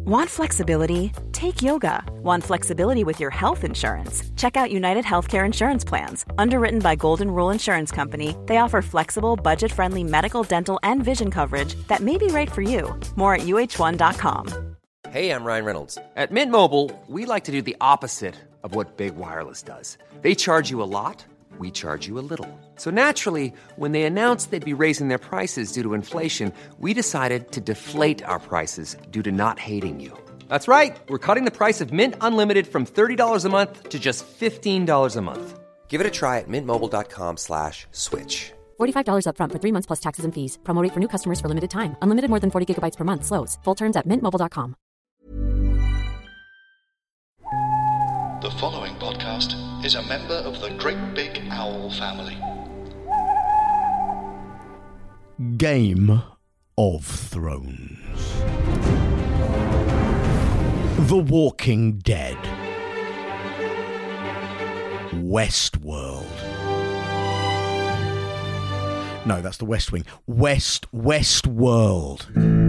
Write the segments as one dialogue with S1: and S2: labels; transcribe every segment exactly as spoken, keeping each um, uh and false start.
S1: Want flexibility? Take yoga. Want flexibility with your health insurance? Check out United Healthcare Insurance Plans. Underwritten by Golden Rule Insurance Company, they offer flexible, budget-friendly medical, dental, and vision coverage that may be right for you. More at U H one dot com.
S2: Hey, I'm Ryan Reynolds. At Mint Mobile, we like to do the opposite of what Big Wireless does. They charge you a lot, we charge you a little. So naturally, when they announced they'd be raising their prices due to inflation, we decided to deflate our prices due to not hating you. That's right. We're cutting the price of Mint Unlimited from thirty dollars a month to just fifteen dollars a month. Give it a try at mintmobile.com slash switch.
S3: forty-five dollars up front for three months plus taxes and fees. Promo rate for new customers for limited time. Unlimited more than forty gigabytes per month. Slows full terms at mint mobile dot com.
S4: The following podcast is a member of the Great Big Owl family.
S5: Game of Thrones. The Walking Dead. Westworld. No, that's the West Wing. West, Westworld.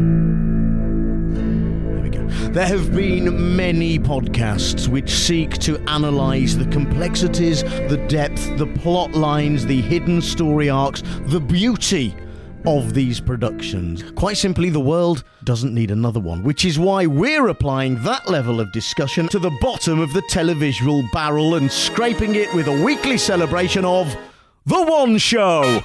S5: There we go. There have been many podcasts which seek to analyse the complexities, the depth, the plot lines, the hidden story arcs, the beauty of these productions. Quite simply, the world doesn't need another one, which is why we're applying that level of discussion to the bottom of the televisual barrel and scraping it with a weekly celebration of The One Show.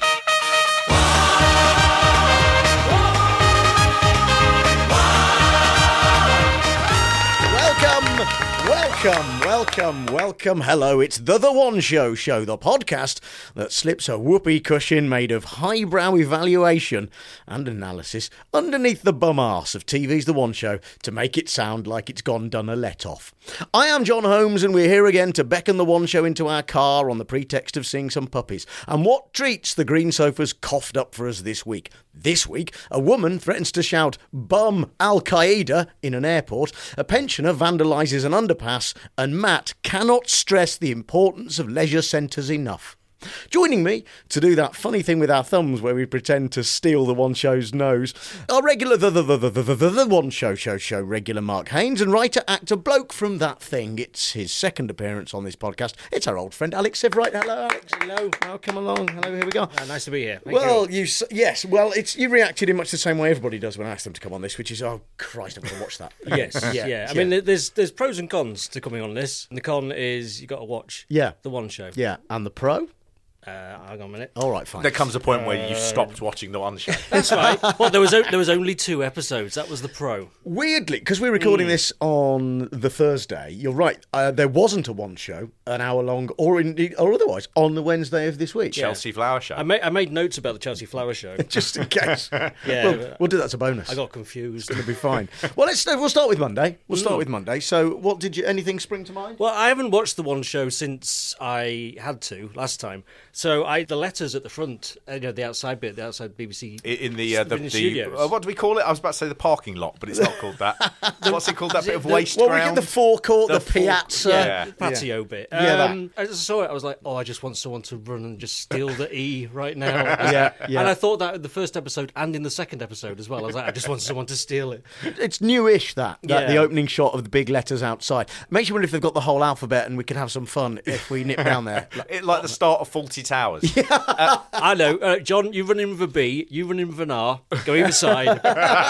S5: Welcome, welcome, welcome. Hello, it's the The One Show show, the podcast that slips a whoopee cushion made of highbrow evaluation and analysis underneath the bum arse of T V's The One Show to make it sound like it's gone done a let-off. I am John Holmes, and we're here again to beckon The One Show into our car on the pretext of seeing some puppies. And what treats the green sofas coughed up for us this week? This week, a woman threatens to shout "Bum Al-Qaeda" in an airport, a pensioner vandalises an underpass, and Matt cannot stress the importance of leisure centres enough. Joining me to do that funny thing with our thumbs where we pretend to steal the One Show's nose, our regular the the, the, the, the, the, the One Show show show regular Mark Haynes, and writer actor bloke from That Thing. It's his second appearance on this podcast. It's our old friend Alex Sivrite. Hello, Alex. Hello. Welcome along. Hello. Here we go.
S6: Uh, nice to be here. Thank
S5: well,
S6: you.
S5: you yes. Well, it's you reacted in much the same way everybody does when I ask them to come on this, which is oh Christ, I'm going to watch that.
S6: Yes. yeah. yeah. I mean, there's there's pros and cons to coming on this. And the con is you got to watch.
S5: Yeah.
S6: The One Show.
S5: Yeah. And the pro.
S6: Uh, hang on a minute.
S5: All right, fine.
S7: There comes a point where you stopped watching the One Show.
S6: That's right. Well, there was o- there was only two episodes. That was the pro.
S5: Weirdly, because we're recording mm. this on the Thursday, you're right. Uh, there wasn't a One Show, an hour long, or indeed, or otherwise, on the Wednesday of this week.
S7: Chelsea Flower Show.
S6: I made I made notes about the Chelsea Flower Show,
S5: just in case.
S6: yeah,
S5: we'll, we'll do that as a bonus.
S6: I got confused.
S5: It'll be fine. Well, let's we'll start with Monday. We'll start
S6: mm.
S5: with Monday. So, what did you? Anything spring to mind?
S6: Well, I haven't watched the One Show since I had to last time. So, I the letters at the front, uh, you know, the outside bit, the outside B B C
S7: in the uh, the,
S6: in the,
S7: the uh, what do we call it? I was about to say the parking lot, but it's not called that. What's it called? That bit of
S6: the,
S7: waste
S5: well,
S7: ground.
S5: Well, we get the forecourt, the, the piazza,
S6: yeah,
S7: yeah.
S6: the patio yeah. bit.
S5: Um, yeah,
S6: that. I just saw it. I was like, oh, I just want someone to run and just steal the E right now.
S5: yeah, yeah.
S6: And I thought that in the first episode and in the second episode as well. I was like, I just want someone to steal it.
S5: It's newish that, that
S6: yeah.
S5: the opening shot of the big letters outside. Makes you wonder if they've got the whole alphabet and we could have some fun if we nip down there.
S7: Like, it, like the start of Fawlty Towers.
S5: Yeah.
S6: Uh, I know. Uh, John, you run in with a B, you run in with an R, go either side.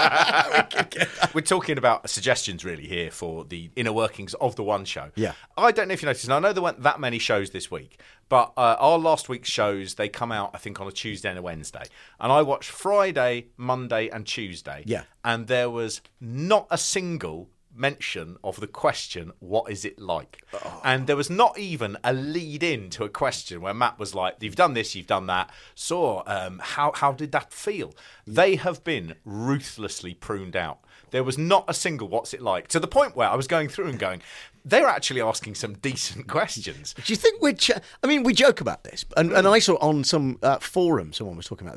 S7: We're talking about suggestions really here for the inner workings of the One Show.
S5: Yeah.
S7: I don't know if you noticed, and I know there weren't that many shows this week, but uh, our last week's shows, they come out, I think, on a Tuesday and a Wednesday. And I watched Friday, Monday and Tuesday.
S5: Yeah.
S7: And there was not a single mention of the question, what is it like? Oh. And there was not even a lead in to a question where Matt was like, you've done this, you've done that. So um, how, how did that feel? They have been ruthlessly pruned out. There was not a single what's it like, to the point where I was going through and going, they're actually asking some decent questions.
S5: Do you think we're... Ch- I mean, we joke about this, and, and I saw on some uh, forum, someone was talking about this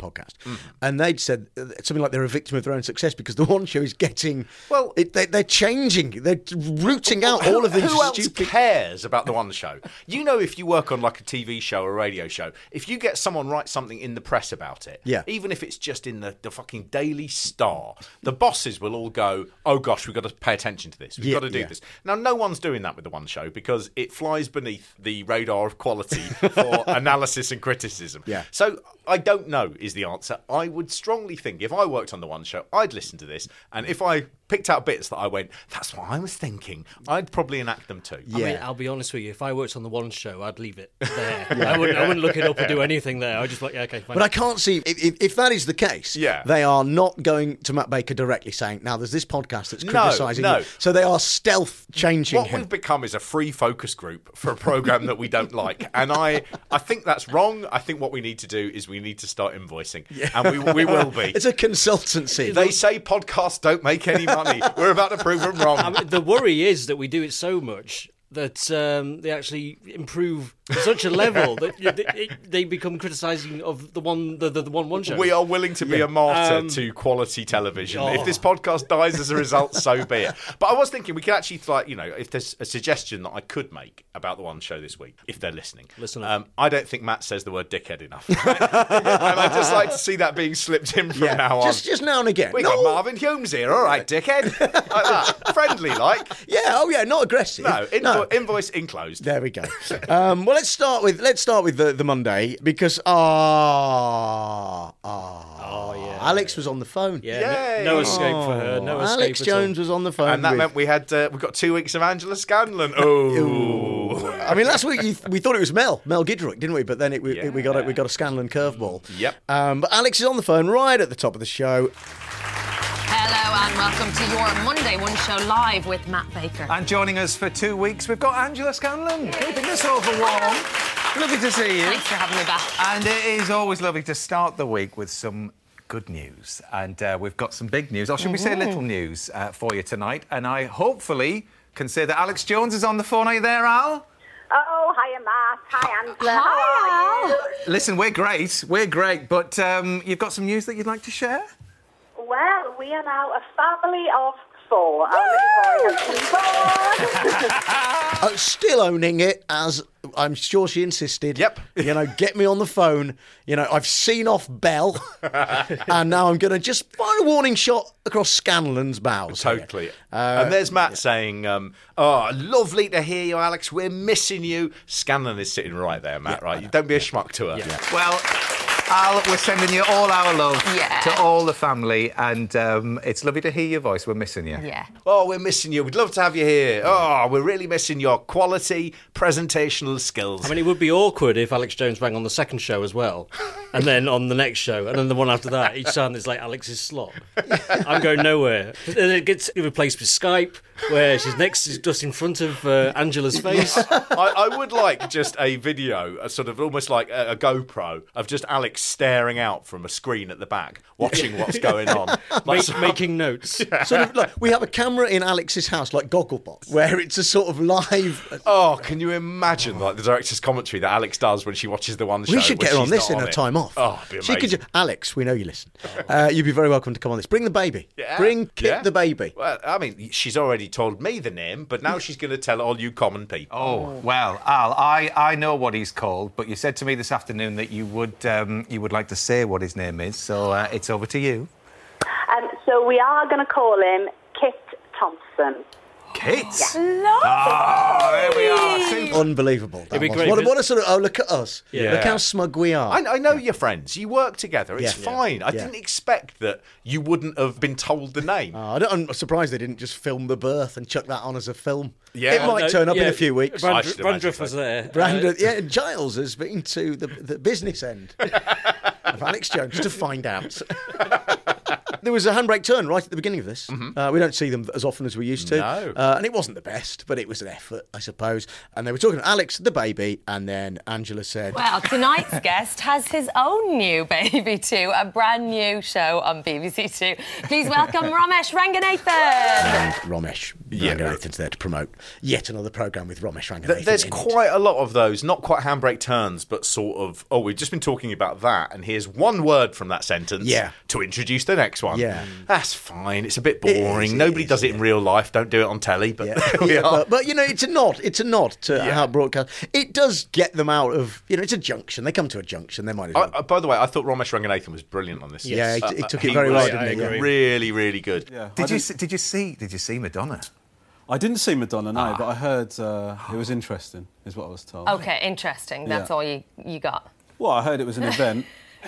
S5: podcast, mm. and they'd said something like they're a victim of their own success because the One Show is getting well. It, they, they're changing. They're rooting out all of these.
S7: Who else
S5: stupid...
S7: cares about the One Show? You know, if you work on like a T V show or a radio show, if you get someone write something in the press about it,
S5: yeah.
S7: even if it's just in the, the fucking Daily Star, the bosses will all go, "Oh gosh, we've got to pay attention to this. We've
S5: yeah,
S7: got to do
S5: yeah.
S7: this." Now, no one's doing that with the One Show because it flies beneath the radar of quality for analysis and criticism.
S5: Yeah.
S7: So I don't know is the answer. I would strongly think if I worked on the One Show, I'd listen to this, and if I picked out bits that I went, that's what I was thinking, I'd probably enact them too.
S6: Yeah. I mean, I'll be honest with you, if I worked on the One Show, I'd leave it there. yeah. I, wouldn't, I wouldn't look it up or do anything there. I'd just like, yeah, okay, fine.
S5: But I can't see, if, if that is the case,
S7: yeah.
S5: they are not going to Matt Baker directly saying, now there's this podcast that's criticising
S7: no, no.
S5: you. So they are stealth changing
S7: What
S5: him.
S7: we've become is a free focus group for a programme that we don't like. And I, I think that's wrong. I think what we need to do is we need to start invoicing. Yeah. And we, we will be.
S5: It's a consultancy.
S7: They say podcasts don't make any money. We're about to prove them wrong.
S6: I mean, the worry is that we do it so much that um, they actually improve to such a level that they, they become criticising of the one the, the, the one one show.
S7: We are willing to be yeah. a martyr
S6: um,
S7: to quality television.
S6: Oh.
S7: If this podcast dies as a result, so be it. But I was thinking we could actually, like, you know, if there's a suggestion that I could make about the One Show this week, if they're listening.
S6: Listen
S7: um, I don't think Matt says the word dickhead enough. And I'd just like to see that being slipped in from
S5: yeah.
S7: now on.
S5: Just, just now and again.
S7: We
S5: no.
S7: got Marvin Humes here. All right, dickhead. Like that. Friendly, like.
S5: Yeah, oh yeah, not aggressive.
S7: No, invo-
S5: no.
S7: invoice enclosed.
S5: There we go. um, well, let's start with let's start with the, the Monday because ah ah
S6: oh yeah,
S5: Alex was on the phone.
S6: Yeah, no, no escape for her. No escape.
S5: Alex
S6: at
S5: Jones
S6: all.
S5: was on the phone,
S7: and that
S5: with...
S7: meant we had uh, we got two weeks of Angela Scanlon. Oh,
S5: I mean, last week you, we thought it was Mel Mel Gidrock, didn't we? But then it, we,
S7: yeah.
S5: we got a, we got a Scanlon curveball.
S7: Yep.
S5: Um, but Alex is on the phone right at the top of the show.
S8: Hello and welcome to your Monday One Show Live with Matt Baker.
S9: And joining us for two weeks, we've got Angela Scanlon, keeping us over warm. Lovely to see you.
S8: Thanks for having me back.
S9: And it is always lovely to start the week with some good news. And uh, we've got some big news, or should we say little news, uh, for you tonight. And I hopefully can say that Alex Jones is on the phone. Are you there, Al?
S10: Oh, hiya, Matt. Hi, Angela.
S8: Hi,
S10: How are you?
S9: Listen, we're great. We're great. But um, you've got some news that you'd like to share?
S10: Well, we are now a family of four. Our little boy has been born.
S5: uh, still owning it, as I'm sure she insisted.
S7: Yep.
S5: You know, get me on the phone. You know, I've seen off Bell, and now I'm going to just fire a warning shot across Scanlon's bows.
S7: Totally.
S5: Uh,
S7: and there's Matt yeah. saying, um, oh, lovely to hear you, Alex. We're missing you. Scanlon is sitting right there, Matt, yeah, right? Don't be a schmuck to her.
S9: Yeah. Well... Al, we're sending you all our love
S8: yeah.
S9: to all the family, and um, it's lovely to hear your voice. We're missing you.
S8: Yeah.
S7: Oh, we're missing you. We'd love to have you here. Oh, we're really missing your quality presentational skills.
S6: I mean, it would be awkward if Alex Jones rang on the second show as well, and then on the next show, and then the one after that. Each time it's like Alex's slot. I'm going nowhere. And it gets replaced with Skype, where she's next, is just in front of uh, Angela's face.
S7: I, I would like just a video, a sort of almost like a, a GoPro, of just Alex staring out from a screen at the back, watching what's going on. Like
S6: Make,
S7: some,
S6: making notes.
S7: Yeah.
S5: Sort of like, we have a camera in Alex's house, like Gogglebox, where it's a sort of live.
S7: Oh, can you imagine like the director's commentary that Alex does when she watches the One Show?
S5: We should get her on this in
S7: on
S5: her
S7: it.
S5: time off.
S7: Oh, it'd be
S5: she
S7: amazing.
S5: could. Ju- Alex, we know you listen. Uh, you'd be very welcome to come on this. Bring the baby.
S7: Yeah.
S5: Bring Kit
S7: Yeah.
S5: the baby.
S7: Well, I mean, she's already told me the name, but now she's going to tell all you common people.
S9: Oh, well, Al, I, I know what he's called, but you said to me this afternoon that you would um, you would like to say what his name is, so uh, it's over to you.
S10: Um, so we are going to call him Kit Thompson.
S9: Kit?
S10: Yeah.
S9: Oh, there we are. Super.
S5: Unbelievable. that
S6: It'd be
S5: was.
S6: great
S5: What,
S6: if
S5: what a sort of, oh, look at us.
S6: Yeah.
S5: Look how smug we are.
S7: I, I know you're friends. You work together. It's
S5: Yeah.
S7: fine. I
S5: Yeah.
S7: didn't expect that you wouldn't have been told the name.
S5: Oh, I don't, I'm surprised they didn't just film the birth and chuck that on as a film.
S7: Yeah.
S5: It might
S6: No,
S5: turn up in
S6: yeah,
S5: a few weeks.
S7: I
S6: Brand-
S7: should imagine
S6: Brandreth
S7: so.
S6: was there.
S5: Brandon,
S6: Uh,
S5: yeah, Giles has been to the, the business end of Alex Jones to find out. There was a handbrake turn right at the beginning of this. Mm-hmm. Uh, we don't see them as often as we used to.
S7: No.
S5: Uh, and it wasn't the best, but it was an effort, I suppose. And they were talking to Alex, the baby, and then Angela said...
S8: Well, tonight's guest has his own new baby too, a brand new show on B B C Two. Please welcome Romesh Ranganathan.
S5: And Romesh
S7: Yeah.
S5: Ranganathan's there to promote yet another programme with Romesh Ranganathan.
S7: There's
S5: in
S7: quite
S5: it.
S7: a lot of those, not quite handbrake turns, but sort of, oh, we've just been talking about that, and here's one word from that sentence
S5: Yeah.
S7: to introduce the next one.
S5: Yeah.
S7: That's fine. It's a bit
S5: It
S7: boring.
S5: is, it
S7: Nobody
S5: is,
S7: does it
S5: yeah.
S7: in real life. Don't do it on telly, but
S5: Yeah,
S7: there we
S5: yeah,
S7: are.
S5: but, but you know, it's a nod. It's a nod to
S7: Yeah.
S5: how broadcast. It does get them out of, you know, it's a junction. They come to a junction. They might as well.
S7: I, I, by the way, I thought Ramesh Ranganathan was brilliant on this.
S5: Yeah, he-
S7: Uh,
S5: he
S7: uh,
S5: took it very well,
S7: was
S5: didn't he? Yeah.
S7: Really, really good.
S11: Yeah.
S9: Did
S11: I
S9: you see, did you see did you see Madonna?
S11: I didn't see Madonna, no, but I heard uh, it was interesting, is what I was told.
S8: OK, interesting. That's
S11: Yeah.
S8: all you, you got.
S11: Well, I heard it was an event.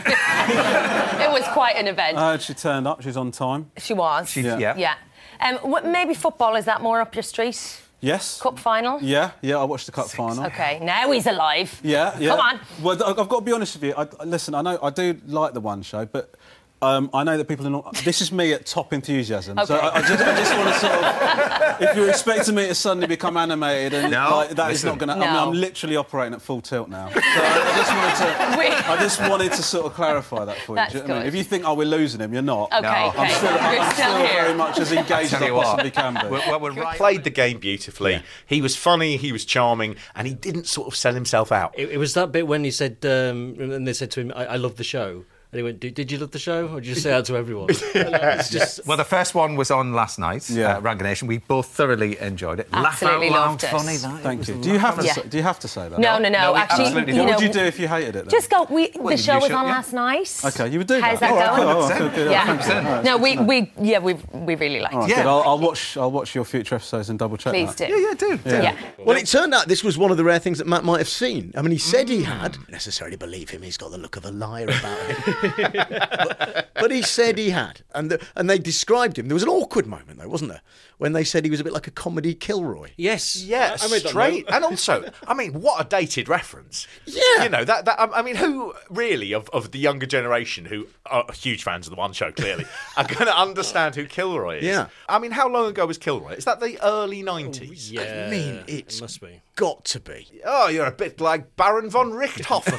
S8: It was quite an event.
S11: I heard she turned up, she's on time.
S8: She was.
S9: She-
S11: Yeah.
S9: yeah.
S8: Yeah. Um, what, maybe football, is that more up your street?
S11: Yes.
S8: Cup final?
S11: Yeah, yeah, I watched the cup final.
S8: OK, now he's alive.
S11: Yeah, yeah.
S8: Come on.
S11: Well, I- I've got to be honest with you. I, I- listen, I know I do like the One Show, but um, I know that people are not. This is me at top enthusiasm. So
S8: Okay.
S11: I, I just, I just want to sort of. If you're expecting me to suddenly become animated, and
S9: No,
S11: like, that is
S9: listen.
S11: not going to. I mean,
S8: No.
S11: I'm literally operating at full tilt now. So I just wanted to.
S8: We-
S11: I just wanted to sort of clarify that for you.
S8: That's
S11: Do you know what I mean?
S8: good.
S11: If you think, oh, we're losing him, you're not.
S8: OK,
S9: No.
S8: OK.
S11: I'm still,
S8: You're
S11: I'm
S8: still
S11: still
S8: here.
S11: very much as engaged as
S9: Tell
S11: I
S9: you what.
S11: possibly can be.
S9: Well, well, we're right.
S7: Played the game beautifully. He was funny, he was charming, and he didn't sort of sell himself out.
S6: It, it was that bit when he said, um, and they said to him, I, I love the show. And he went, did, did you love the show? Or did you say that to everyone? It's just...
S9: Well, the first one was on last night,
S11: Yeah.
S9: uh, Ranganation. We both thoroughly enjoyed it.
S8: Absolutely
S9: Laugh out
S8: loved
S9: loud,
S8: it.
S9: funny. That.
S11: Thank
S9: It
S11: you.
S9: was
S11: Do you have to?
S8: Yeah.
S11: Say, do you have to say that?
S8: No, no, no.
S9: No, we
S8: Actually,
S9: absolutely
S8: you
S11: What
S8: know,
S11: would you do if you hated it? Then?
S8: Just go. We,
S9: Well,
S8: the show
S9: you
S8: was
S9: should,
S8: on
S9: yeah.
S8: last night.
S11: Okay, you would do
S8: How's
S11: that.
S8: that
S11: Oh,
S8: going?
S11: cool. Oh, okay, good.
S8: Yeah.
S11: one hundred percent. All right,
S8: No,
S11: good
S8: we,
S11: to know.
S8: we, yeah, we, we really liked
S11: All right,
S8: it.
S9: Yeah.
S11: good. I'll, I'll watch. I'll watch your future episodes and double check.
S8: Please
S11: that.
S8: do.
S9: Yeah, yeah, do. do.
S8: Yeah.
S5: Well, it turned out this was one of the rare things that Matt might have seen. I mean, he said he had. Not necessarily believe him. He's got the look of a liar about him. but, but he said he had. And the, and they described him. There was an awkward moment, though, wasn't there? When they said he was a bit like a comedy Kilroy.
S6: Yes.
S7: Yeah,
S6: I, I made that
S7: straight.
S6: note.
S7: And also, I mean, what a dated reference.
S5: Yeah.
S7: You know, that, that I mean, who really of, of the younger generation who are huge fans of the One Show, clearly, are going to understand who Kilroy is?
S5: Yeah.
S7: I mean, how long ago was Kilroy? Is that the early nineties?
S6: Yeah,
S5: I mean, it's
S6: it must be.
S5: got to be.
S7: Oh, you're a bit like Baron von Richthofen.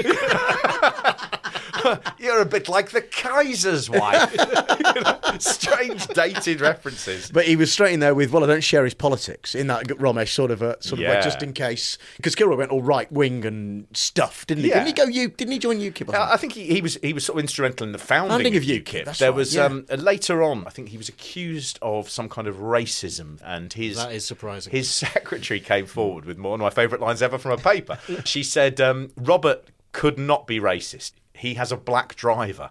S7: You're a bit like the Kaiser's wife. You know, strange dated references.
S5: But he was straight in there with, well, I don't share his politics in that Romesh sort of a sort of way,
S7: Yeah.
S5: just in case, because Kilroy went all right wing and stuff, didn't he?
S7: Yeah.
S5: Didn't he go? You didn't he join UKIP? or
S7: Uh, I
S5: something?
S7: think he, he was he was sort of instrumental in the founding,
S5: Founding
S7: of
S5: of
S7: UKIP.
S5: UKIP, that's
S7: there
S5: right,
S7: was
S5: yeah.
S7: um, uh, later on, I think he was accused of some kind of racism, and his
S6: That is surprising.
S7: His secretary came forward with one of my favourite lines ever from a paper. She said, um, "Robert could not be racist. He has a black driver."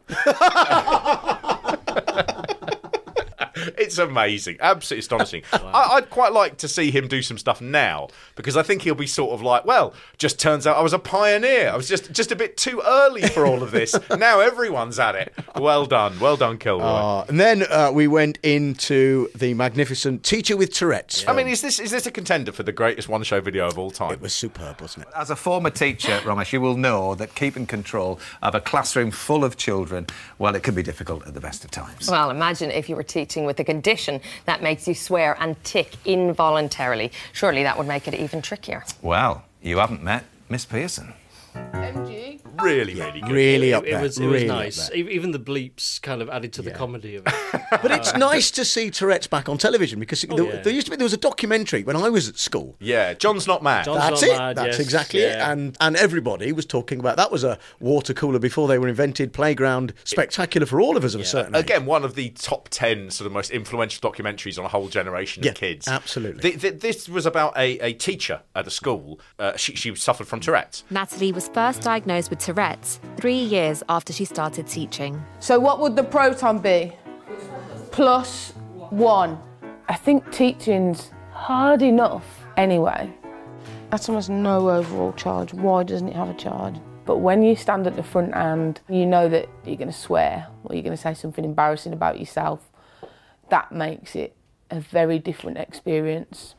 S7: It's amazing, absolutely astonishing. I, I'd quite like to see him do some stuff now, because I think he'll be sort of like, well, just turns out I was a pioneer. I was just just a bit too early for all of this. Now everyone's at it. Well done, well done, Kilroy.
S5: Uh, and then uh, we went into the magnificent Teacher with Tourette's.
S7: I mean, is this is this a contender for the greatest One Show video of all time?
S5: It was superb, wasn't it?
S9: As a former teacher, Ramesh, you will know that keeping control of a classroom full of children, well, it can be difficult at the best of times.
S8: Well, imagine if you were teaching with a condition that makes you swear and tick involuntarily. Surely that would make it even trickier.
S9: Well, you haven't met Miss Pearson.
S7: Really, really good.
S5: Really
S6: It,
S5: up
S6: it
S5: there.
S6: was, it
S5: really
S6: was
S5: up
S6: nice.
S5: there.
S6: E- Even the bleeps kind of added to the comedy of it.
S5: But it's nice to see Tourette's back on television, because
S6: Oh,
S5: there,
S6: yeah.
S5: there used to be there was a documentary when I was at school.
S7: Yeah, John's Not Mad.
S6: John's
S5: That's
S6: Not
S5: it.
S6: Mad,
S5: That's
S6: yes,
S5: exactly it.
S6: yeah.
S5: And and everybody was talking about that. Was a water cooler before they were invented. Playground spectacular for all of us of a certain age.
S7: Again, one of the top ten sort of most influential documentaries on a whole generation
S5: Yeah,
S7: of kids.
S5: absolutely.
S7: Th- th- this was about a, a teacher at a school. Uh, she, she suffered from Tourette's.
S12: Natalie was first diagnosed with Tourette's three years after she started teaching.
S13: So what would the proton be? Plus one. I think teaching's hard enough anyway. That's almost no overall charge. Why doesn't it have a charge? But when you stand at the front and you know that you're going to swear or you're going to say something embarrassing about yourself, that makes it a very different experience.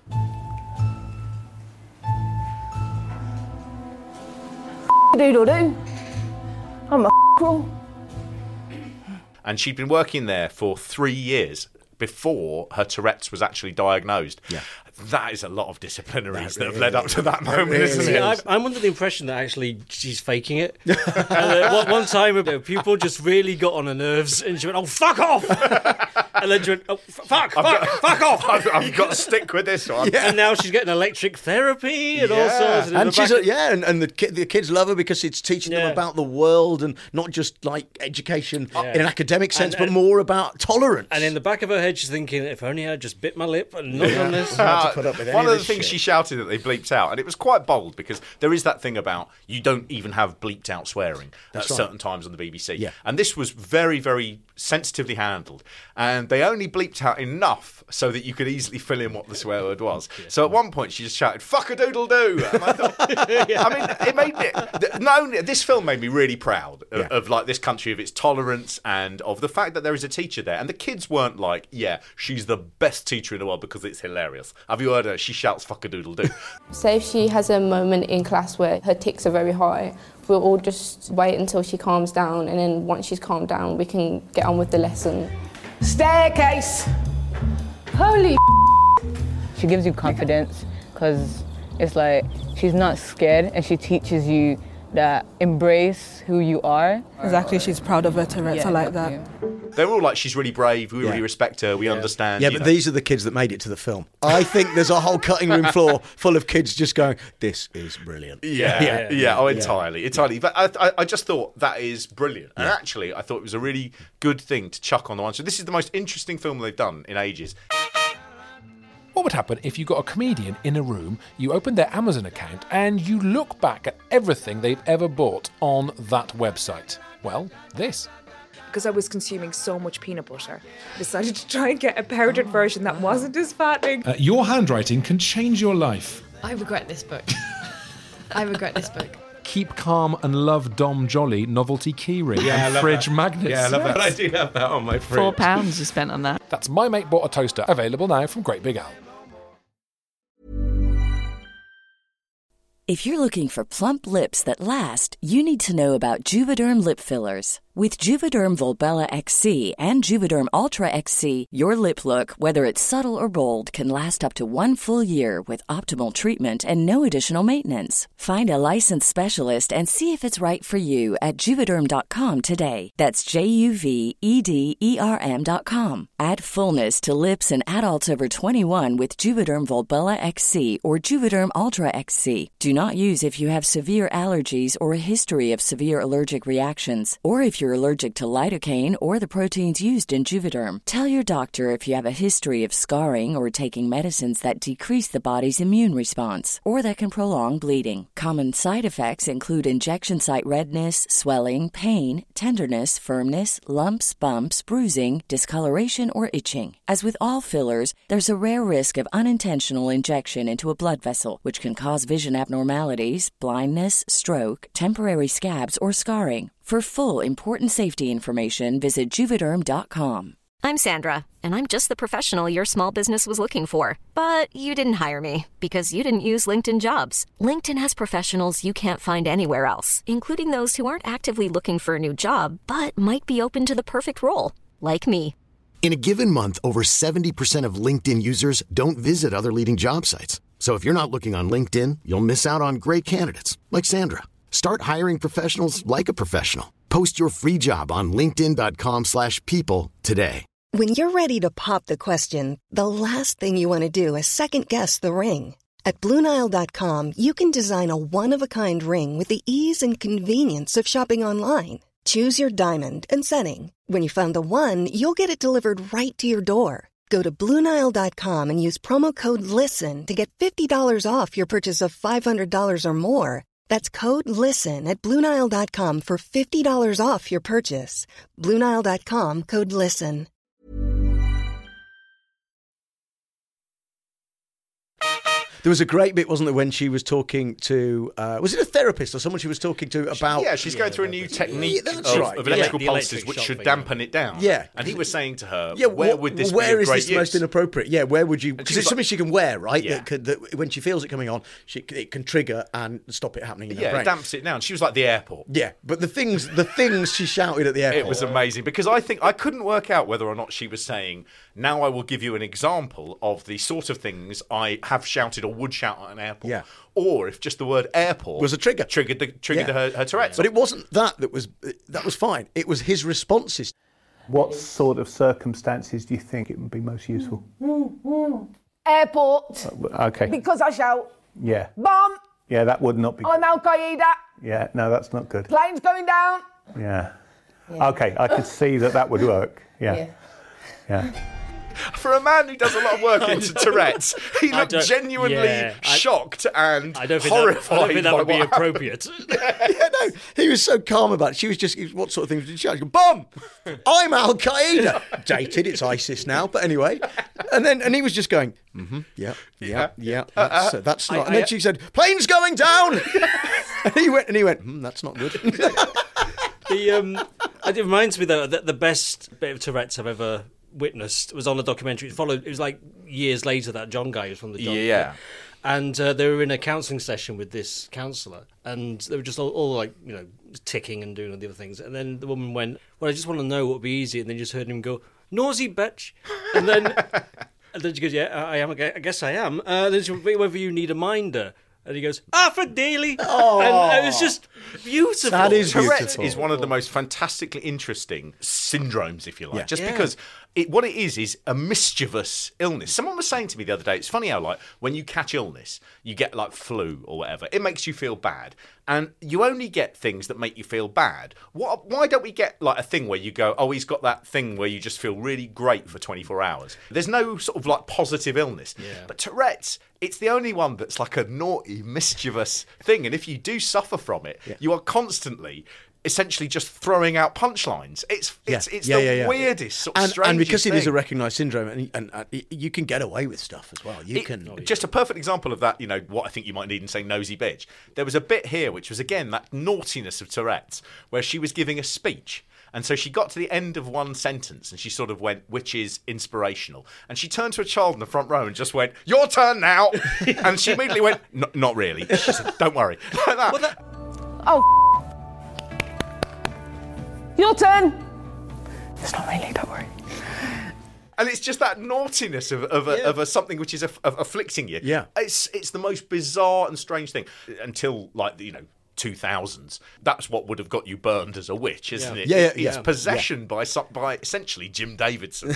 S13: Doodle-doo. I'm a crawl.
S7: and she'd been working there for three years before her Tourette's was actually diagnosed.
S5: Yeah.
S7: That is a lot of disciplinaries that,
S5: that
S7: have
S5: really
S7: led up
S5: is.
S7: to that
S5: It
S7: moment,
S5: really
S7: isn't
S5: is.
S7: it?
S6: I, I'm under the impression that actually she's faking it. and, uh, one, one time, uh, people just really got on her nerves, and she went, "Oh, fuck off!" and then she went, "Oh, f- fuck, fuck,
S7: got-
S6: fuck off!"
S7: I've, I've got to stick with this one.
S5: Yeah.
S6: And now she's getting electric therapy and all
S7: Yeah.
S6: sorts. in
S5: And
S6: the
S5: she's
S6: back
S5: a, yeah, and, and the ki- the kids love her because it's teaching them
S6: Yeah.
S5: about the world and not just like education
S6: Yeah.
S5: in an academic sense,
S6: And-
S5: but
S6: and-
S5: more about tolerance.
S6: And in the back of her head, she's thinking, "If only I just bit my lip and not done this."
S5: Not to put up with any
S7: One
S5: of
S7: of the
S5: this
S7: things
S5: shit.
S7: she shouted that they bleeped out, and it was quite bold because there is that thing about you don't even have bleeped out swearing
S5: That's
S7: at
S5: right.
S7: certain times on the B B C.
S5: Yeah.
S7: And this was very, very sensitively handled. And they only bleeped out enough so that you could easily fill in what the swear word was. So at one point she just shouted, "Fuck a doodle doo." And I thought, I mean, it made me, th- not only, this film made me really proud of,
S5: Yeah.
S7: of like this country, of its tolerance, and of the fact that there is a teacher there. And the kids weren't like, yeah, she's the best teacher in the world because it's hilarious. Have you heard her? She shouts "fuck a doodle doo."
S14: Say if she has a moment in class where her tics are very high, we'll all just wait until she calms down, and then once she's calmed down, we can get on with the lesson.
S13: Staircase. Holy. She gives you confidence because it's like she's not scared and she teaches you that embrace who you are.
S15: Exactly, she's proud of her Tourette's. I like that.
S7: They're all like, she's really brave, we
S5: Yeah.
S7: really respect her, we understand.
S5: Yeah,
S7: you
S5: but
S7: know.
S5: these are the kids that made it to the film. I think there's a whole cutting room floor full of kids just going, "This is brilliant."
S7: Yeah, yeah, yeah, oh, entirely, entirely. But I, I, I just thought that is brilliant. And actually, I thought it was a really good thing to chuck on the one. So this is the most interesting film they've done in ages.
S16: What would happen if you got a comedian in a room, you opened their Amazon account, and you look back at everything they've ever bought on that website? Well, this.
S17: Because I was consuming so much peanut butter, I decided to try and get a powdered version that wasn't as fattening.
S16: Uh, your handwriting can change your life.
S18: I regret this book. I regret this book.
S16: Keep calm and love Dom Jolly novelty keyring
S19: Yeah, I
S16: and
S19: love
S16: fridge
S19: that.
S16: magnets.
S19: Yeah, I love that. I do have that on my fridge.
S18: Four pounds you spent on that.
S16: That's My Mate Bought a Toaster, available now from Great Big Al.
S20: If you're looking for plump lips that last, you need to know about Juvederm lip fillers. With Juvederm Volbella X C and Juvederm Ultra X C, your lip look, whether it's subtle or bold, can last up to one full year with optimal treatment and no additional maintenance. Find a licensed specialist and see if it's right for you at Juvederm dot com today. That's J U V E D E R M dot com. Add fullness to lips in adults over twenty-one with Juvederm Volbella X C or Juvederm Ultra X C. Do not use if you have severe allergies or a history of severe allergic reactions, or if you're allergic to lidocaine or the proteins used in Juvederm. Tell your doctor if you have a history of scarring or taking medicines that decrease the body's immune response or that can prolong bleeding. Common side effects include injection site redness, swelling, pain, tenderness, firmness, lumps, bumps, bruising, discoloration, or itching. As with all fillers, there's a rare risk of unintentional injection into a blood vessel, which can cause vision abnormalities, blindness, stroke, temporary scabs, or scarring. For full important safety information, visit Juvederm dot com.
S21: I'm Sandra, and I'm just the professional your small business was looking for. But you didn't hire me because you didn't use LinkedIn Jobs. LinkedIn has professionals you can't find anywhere else, including those who aren't actively looking for a new job, but might be open to the perfect role, like me.
S22: In a given month, over seventy percent of LinkedIn users don't visit other leading job sites. So if you're not looking on LinkedIn, you'll miss out on great candidates like Sandra. Start hiring professionals like a professional. Post your free job on linkedin dot com slash people today.
S23: When you're ready to pop the question, the last thing you want to do is second-guess the ring. At Blue Nile dot com, you can design a one-of-a-kind ring with the ease and convenience of shopping online. Choose your diamond and setting. When you find the one, you'll get it delivered right to your door. Go to Blue Nile dot com and use promo code LISTEN to get fifty dollars off your purchase of five hundred dollars or more. That's code LISTEN at Blue Nile dot com for fifty dollars off your purchase. Blue Nile dot com, code LISTEN.
S5: There was a great bit, wasn't there, when she was talking to, uh, was it a therapist or someone she was talking to about...
S7: Yeah, she's going through a new technique
S5: Yeah, that's
S7: of,
S5: right.
S7: of
S5: Yeah,
S7: electrical
S5: the
S7: pulses
S5: electric
S7: which
S5: shock
S7: should
S5: thing,
S7: dampen it down.
S5: Yeah.
S7: And he was saying to her,
S5: Yeah,
S7: where
S5: what-
S7: would this
S5: where
S7: be of
S5: is
S7: great
S5: this the most
S7: use?
S5: inappropriate? Yeah, where would you...
S7: And
S5: Because
S7: she
S5: it's
S7: was
S5: something she can wear, right?
S7: Yeah.
S5: That could, that when she feels it coming on, she, it can trigger and stop it happening in
S7: Yeah,
S5: her brain.
S7: it damps it down. She was like the airport.
S5: Yeah, but the things, the things she shouted at the airport...
S7: It was amazing because I think I couldn't work out whether or not she was saying, now I will give you an example of the sort of things I have shouted or would shout at an airport.
S5: Yeah.
S7: Or if just the word airport
S5: was a trigger.
S7: Triggered the triggered
S5: Yeah.
S7: her, her Tourette's.
S5: But it wasn't that that was that was fine. It was his responses.
S1: What sort of circumstances do you think it would be most useful?
S13: Airport.
S1: Okay.
S13: Because I shout,
S1: Yeah.
S13: bomb,
S1: Yeah, that would not be.
S13: I'm Al Qaeda,
S1: Yeah, no, that's not good.
S13: plane's going down.
S1: Yeah. Okay, I could see that that would work. Yeah. Yeah.
S7: For a man who does a lot of work into Tourette's, he
S6: I
S7: looked
S6: don't-
S7: genuinely
S6: yeah, I-
S7: shocked and
S6: I don't think that,
S7: horrified.
S6: I don't think that
S7: by
S6: would be
S7: what happened.
S6: appropriate.
S5: yeah, no, he was so calm about it. She was just, what sort of things did she shout? She go, Bomb! I'm Al Qaeda. Dated, it's ISIS now, but anyway. And then, and he was just going, mm-hmm, yeah, yeah, yeah. That's, uh, that's not.
S6: I-
S5: and then
S6: I-
S5: she said, plane's going down. and he went, and he went, hmm, that's not good.
S6: The um, it reminds me though that the best bit of Tourette's I've ever witnessed was on a documentary. It followed. It was like years later that John guy was from the John.
S7: Yeah.
S6: And uh, they were in a counselling session with this counsellor, and they were just all, all like, you know, ticking and doing all the other things. And then the woman went, "Well, I just want to know what would be easy." And then you just heard him go, "Nosy bitch." And then, and then she goes, "Yeah, I am. I guess I am." Uh, then she went, "Whether you need a minder." And he goes, "Ah, for daily."
S5: Oh.
S6: And it was just beautiful.
S5: That is
S7: Tourette's
S5: beautiful.
S7: is one of the most fantastically interesting syndromes, if you like,
S5: Yeah.
S7: just
S6: Yeah.
S7: because it, what it is is a mischievous illness. Someone was saying to me the other day, it's funny how, like, when you catch illness, you get, like, flu or whatever, it makes you feel bad. And you only get things that make you feel bad. What, why don't we get, like, a thing where you go, oh, he's got that thing where you just feel really great for twenty-four hours? There's no sort of, like, positive illness.
S6: Yeah.
S7: But Tourette's, it's the only one that's like a naughty, mischievous thing. And if you do suffer from it, you are constantly essentially just throwing out punchlines. It's it's
S5: Yeah.
S7: it's
S5: Yeah,
S7: the
S5: yeah, yeah.
S7: weirdest, sort of
S5: and,
S7: strangest
S5: and because it is a
S7: thing.
S5: recognised syndrome, and, and, and you can get away with stuff as well. You
S7: It-
S5: can.
S7: just a perfect example of that, you know, what I think you might need in saying nosy bitch. There was a bit here which was, again, that naughtiness of Tourette's, where she was giving a speech. And so she got to the end of one sentence and she sort of went, which is inspirational. And she turned to a child in the front row and just went, your turn now. And she immediately went, "N- not really. She said, don't worry. Like that.
S6: Well, that,
S13: Oh, your turn. It's not really, don't worry.
S7: And it's just that naughtiness of, of, a,
S6: Yeah.
S7: of a something which is aff- aff- afflicting you.
S5: Yeah.
S7: It's it's the most bizarre and strange thing. Until, like, you know, two thousands. That's what would have got you burned as a witch, isn't
S6: Yeah.
S7: it?
S5: Yeah, yeah,
S7: It's
S5: yeah.
S7: possession by some, by essentially Jim Davidson.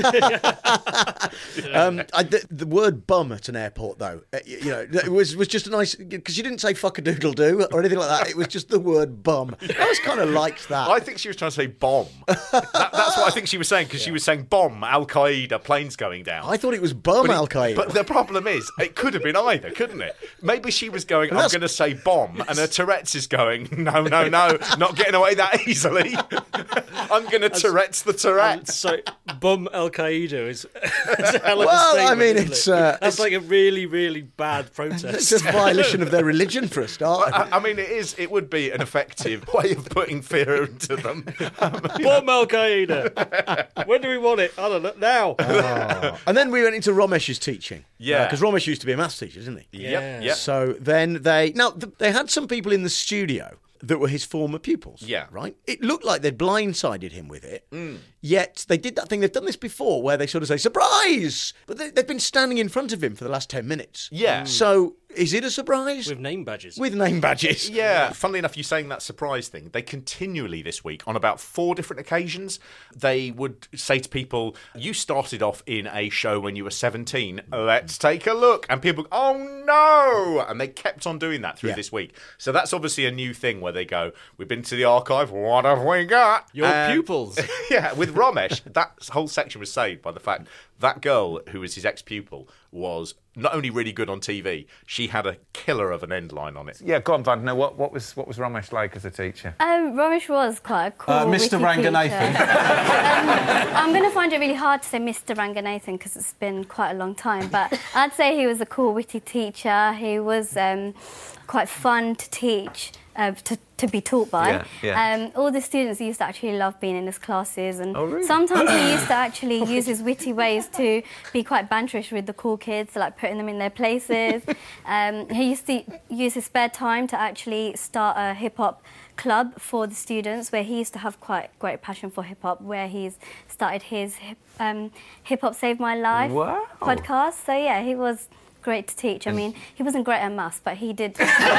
S5: Um, I, the, the word bum at an airport, though, uh, y- you know, it was was just a nice, because you didn't say fuck a doodle do or anything like that. It was just the word bum. I was kind of liked that.
S7: I think she was trying to say bomb. That, that's what I think she was saying, because she was saying bomb, Al Qaeda, planes going down.
S5: I thought it was bum
S7: But it-
S5: Al Qaeda.
S7: But the problem is, it could have been either, couldn't it? Maybe she was going, I'm
S5: that's-
S7: going to say bomb, and her Tourette's is going, no, no, no, not getting away that easily. I'm going to Tourette's the Tourette's.
S6: so bum Al Qaeda is, is a hell of a
S5: Well, I
S6: statement,
S5: mean,
S6: isn't
S5: it's,
S6: it?
S5: uh,
S6: that's
S5: it's-
S6: like a really, really bad protest.
S5: It's a violation of their religion for a start.
S7: I, I mean, it is. It would be an effective way of putting fear into them.
S6: Bum Al Qaeda. When do we want it? I don't know. Now.
S5: Oh. And then we went into Romesh's teaching.
S7: Yeah.
S5: Because Romesh used to be a maths teacher, didn't he?
S7: Yep, yep.
S5: So then they... Now, th- they had some people in the studio that were his former pupils.
S7: Yeah.
S5: Right? It looked like they'd blindsided him with it. Yet they did that thing. They've done this before where they sort of say, surprise! But they, they've been standing in front of him for the last ten minutes.
S7: Yeah.
S5: So is it a surprise?
S6: With name badges.
S5: With name badges.
S7: Yeah, funnily enough, you saying that surprise thing, they continually this week, on about four different occasions, they would say to people, you started off in a show when you were seventeen, let's take a look. And people go, oh no! And they kept on doing that through
S5: Yeah.
S7: this week. So that's obviously a new thing where they go, we've been to the archive, what have we got?
S6: Your
S7: And-
S6: pupils.
S7: Yeah, with Romesh, that whole section was saved by the fact that girl who was his ex-pupil was not only really good on T V, she had a killer of an end line on it.
S9: Yeah, go on, Van. Now, what, what was what was Ramesh like as a teacher?
S2: Um, Ramesh was quite a cool.
S11: Uh, Mister
S2: witty
S11: Ranganathan.
S2: teacher. um, I'm going to find it really hard to say Mister Ranganathan because it's been quite a long time, but I'd say he was a cool, witty teacher. He was um, quite fun to teach. Uh, to, to be taught by.
S9: Yeah, yeah.
S2: Um, all the students used to actually love being in his classes, and
S9: oh, really?
S2: sometimes he used to actually use his witty ways to be quite banterish with the cool kids, like putting them in their places. um, he used to use his spare time to actually start a hip-hop club for the students, where he used to have quite great passion for hip-hop, where he's started his hip, um, Hip-Hop Saved My Life
S9: wow.
S2: podcast. So, yeah, he was great to teach. I mean, he wasn't great at maths, but he did.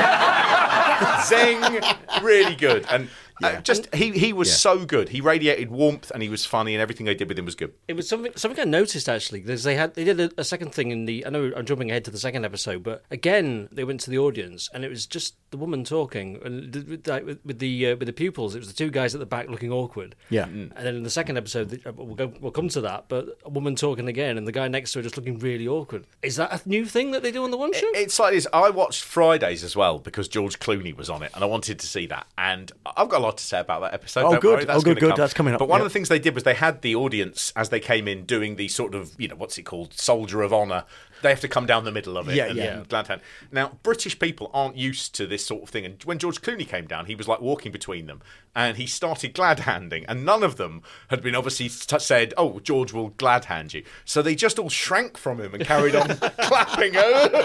S7: Zing! Really good. And uh, just, he, he was
S6: Yeah.
S7: so good. He radiated warmth and he was funny and everything they did with him was good.
S6: It was something something I noticed actually. Because they had they did a, a second thing in the. I know I'm jumping ahead to the second episode, but again they went to the audience and it was just the woman talking and th- with, like, with, with the uh, with the pupils. It was the two guys at the back looking awkward.
S5: Yeah.
S6: And then in the second episode, the- uh, we'll go we'll come to that. But a woman talking again and the guy next to her just looking really awkward. Is that a new thing that they do on the one show?
S7: It's like this. I watched Fridays as well because George Clooney was on it and I wanted to see that. And I've got a lot to say about that episode.
S5: Oh,
S7: Don't
S5: good.
S7: worry, that's
S5: Oh, good,
S7: gonna
S5: good.
S7: come.
S5: That's coming up.
S7: But one
S5: Yep.
S7: of the things they did was they had the audience as they came in doing the sort of, you know, what's it called? Soldier of Honour. They have to come down the middle of it.
S5: Yeah,
S7: and,
S5: yeah.
S7: and glad hand. Now, British people aren't used to this sort of thing. And when George Clooney came down, he was like walking between them and he started glad handing. And none of them had been obviously t- said, oh, George will glad hand you. So they just all shrank from him and carried on clapping.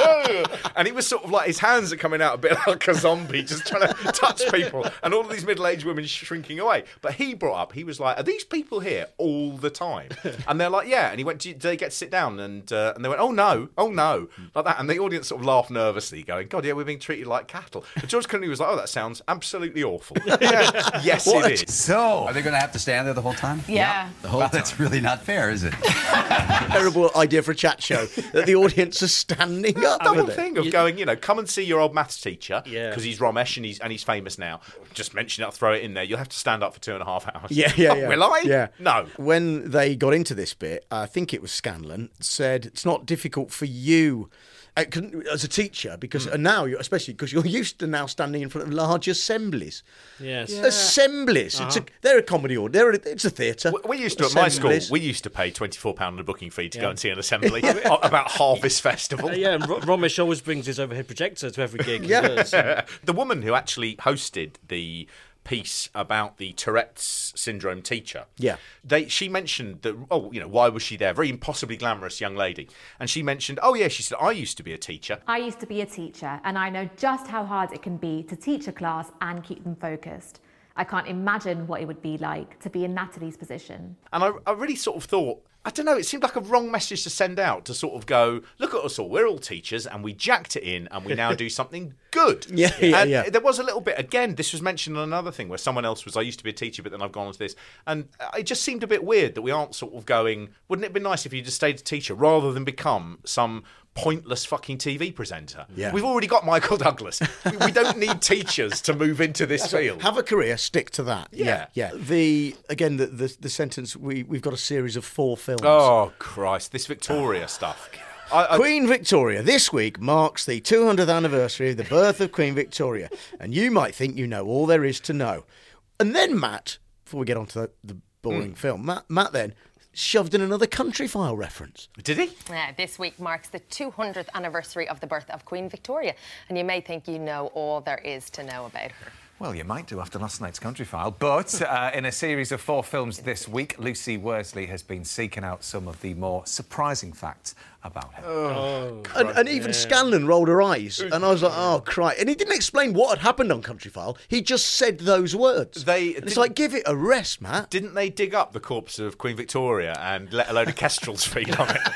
S7: And he was sort of like, his hands are coming out a bit like a zombie, just trying to touch people. And all of these middle-aged women shrinking away. But he brought up, he was like, are these people here all the time? And they're like, yeah. And he went, do they get to sit down? And uh, and they went, oh, no, oh, no. Like that. And the audience sort of laughed nervously, going, God, yeah, we're being treated like cattle. But George Clooney was like, oh, that sounds absolutely awful. Yes,
S3: What?
S7: it is.
S3: So, are they going to have to stand there the whole time?
S13: Yeah.
S3: The whole time. That's really not fair, is it?
S5: Terrible idea for a chat show that the audience are standing up.
S7: Double
S5: with it.
S7: thing of going, you know, come and see your old maths teacher
S5: Yeah.
S7: because he's Ramesh and he's and he's famous now. Just mention it, I'll throw it in there. You'll have to stand up for two and a half hours.
S5: Yeah, yeah,
S7: Oh,
S5: yeah.
S7: will I?
S5: Yeah.
S7: No.
S5: When they got into this bit, I think it was Scanlon said it's not difficult for you uh, can- as a teacher because
S7: Hmm.
S5: and now, you're, especially because you're used to now standing in front of large assemblies.
S6: Yes.
S5: Yeah. Assemblies. It's a, they're a comedy audience. They're a, it's a theatre.
S7: We used to, at my school,
S5: Assemblies.
S7: we used to pay twenty-four pounds a booking fee to go
S6: Yeah.
S7: and see an assembly about Harvest Festival.
S6: Uh, yeah, and R- Ramesh always brings his overhead projector to every gig. he
S7: Yeah.
S6: does.
S7: The woman who actually hosted the piece about the Tourette's syndrome teacher.
S5: Yeah.
S7: They she mentioned that, oh, you know, why was she there? Very impossibly glamorous young lady. And she mentioned, oh yeah, she said, I used to be a teacher.
S4: I used to be a teacher, and I know just how hard it can be to teach a class and keep them focused. I can't imagine what it would be like to be in Natalie's position.
S7: And I, I really sort of thought, I don't know, it seemed like a wrong message to send out to sort of go, look at us all, we're all teachers and we jacked it in and we now do something good.
S5: Yeah, yeah,
S7: and
S5: yeah.
S7: There was a little bit, again, this was mentioned on another thing where someone else was, I used to be a teacher, but then I've gone on to this. And it just seemed a bit weird that we aren't sort of going, wouldn't it be nice if you just stayed a teacher rather than become some pointless fucking T V presenter?
S5: Yeah.
S7: We've already got Michael Douglas. we, we don't need teachers to move into this field.
S5: Have a career, stick to that.
S7: Yeah.
S5: yeah. The again, the the, the sentence we we've got a series of four films.
S7: Oh, Christ, this Victoria stuff. I, I,
S5: Queen Victoria this week marks the two hundredth anniversary of the birth of Queen Victoria, and you might think you know all there is to know. And then Matt, before we get on to the, the boring
S7: Mm.
S5: film, Matt, Matt then shoved in another Country File reference.
S7: Did he?
S24: Yeah, this week marks the two hundredth anniversary of the birth of Queen Victoria, and you may think you know all there is to know about her.
S9: Well, you might do after last night's Country File, but uh, in a series of four films this week, Lucy Worsley has been seeking out some of the more surprising facts about her.
S5: Oh, and, and even Scanlon rolled her eyes, and I was like, "Oh, cry!" And he didn't explain what had happened on Country File. He just said those words.
S7: They
S5: and it's like, give it a rest, Matt.
S7: Didn't they dig up the corpse of Queen Victoria and let a load of kestrels feed on it?